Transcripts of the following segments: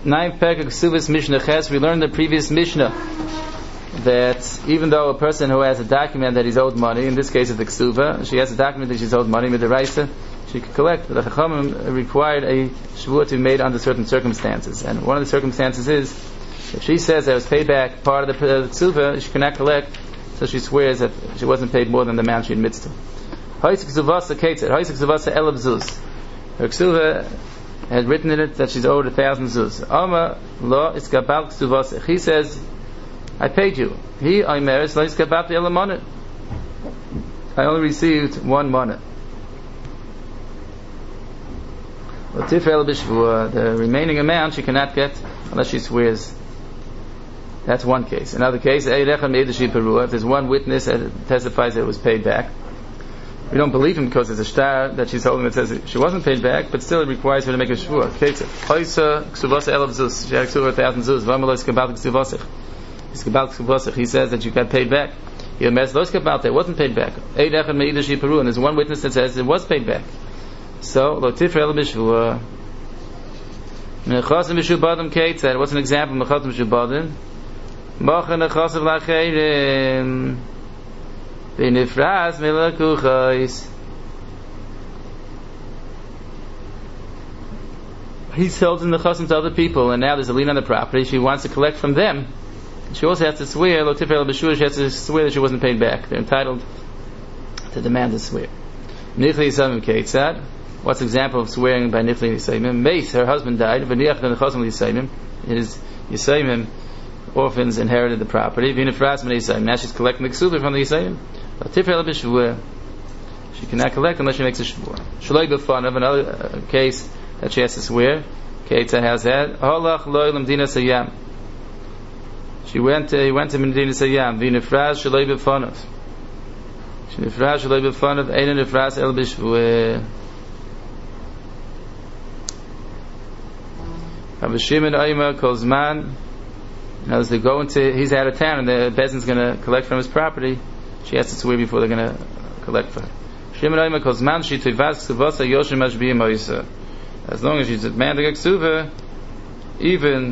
9 Perek Ksuvas Mishnah Ches. We learned in the previous Mishnah that even though a person who has a document that he's owed money, in this case it's the Ksuva, she has a document that she's owed money with the Raisa, she could collect. But the Chachamim required a Shavuot to be made under certain circumstances. And one of the circumstances is, if she says that it was paid back part of the Ksuva, she cannot collect, so she swears that she wasn't paid more than the amount she admits to. Haisik Zuvasa Ketzet, Haisik Zuvasa Elav Zuz. Her Ksuva had written in it that she's owed 1,000 zuz. Ama lo iskabal ksuvasich. He says, I paid you. He aimeres lo iskabal ela money. I only received 1 money. The remaining amount she cannot get unless she swears. That's one case. Another case, if there's one witness that testifies that it was paid back, we don't believe him because there's a star that she's holding that says she wasn't paid back, but still it requires her to make a shvuah. She had 1,000 zuz. He says that you got paid back. It wasn't paid back. And there's one witness that says it was paid back. So, what's an example of mechasim mishubadim? V'nifras melakuchais. He sells in the chasam to other people, and now there's a lien on the property. She wants to collect from them. She also has to swear. Lo tifel b'shur. She has to swear that she wasn't paid back. They're entitled to demand a swear. Nichli yisayim keitzad. What's the example of swearing by Nichli yisayim? Meis, her husband died. V'niach ben chasam yisayim. His yisayim orphans inherited the property. V'nifras min yisayim. Now she's collecting the ksuvah from the yisayim. She cannot collect unless she makes a shvuah. Shaloi b'fanav, another case that she has to swear. Keitza has that. Halach loy l'mdina sayam. He went to Medina Sayam. V'nifraz shaloi b'fanav. V'nifraz shaloi b'fanav. Ein nifraz el b'shvuah. Rabbi Shimon Omer calls man. Now as they go into, he's out of town, and the peasant's going to collect from his property. She has to swear before they're going to collect for her. Shimon Omer calls man she tivas ksuvasa yoshim mashbiyim oisa. As long as she's demanding a ksuva, even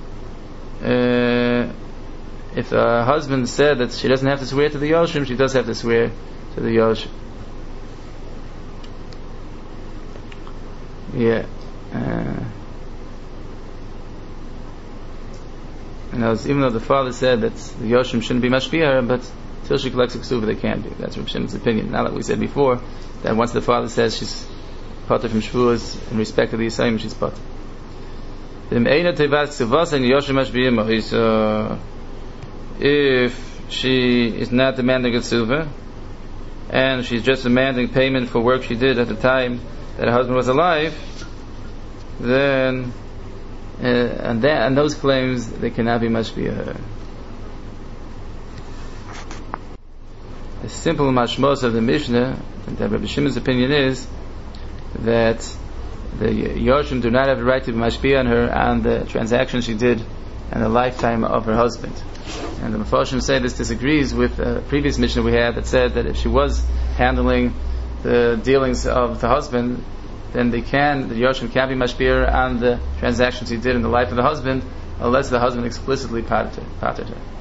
if her husband said that she doesn't have to swear to the yoshim, she does have to swear to the yoshim. Yeah. Even though the father said that the yoshim shouldn't be mashpiyah, but till she collects a ksuva, they can be. That's Reb Shimon's opinion. Now that we said before that once the father says she's potter from shvuas in respect to the yisayim, she's potter. If she is not demanding a ksuva and she's just demanding payment for work she did at the time that her husband was alive, then and those claims they cannot be mashpiyah. The simple mashmos of the Mishnah, and that Rabbi Shimon's opinion is that the Yoshim do not have the right to be mashpiyah on her on the transaction she did in the lifetime of her husband. And the Mefarshim say this disagrees with a previous Mishnah we had that said that if she was handling the dealings of the husband, then the Yoshim can't be mashpiyah on the transactions he did in the life of the husband unless the husband explicitly parted her.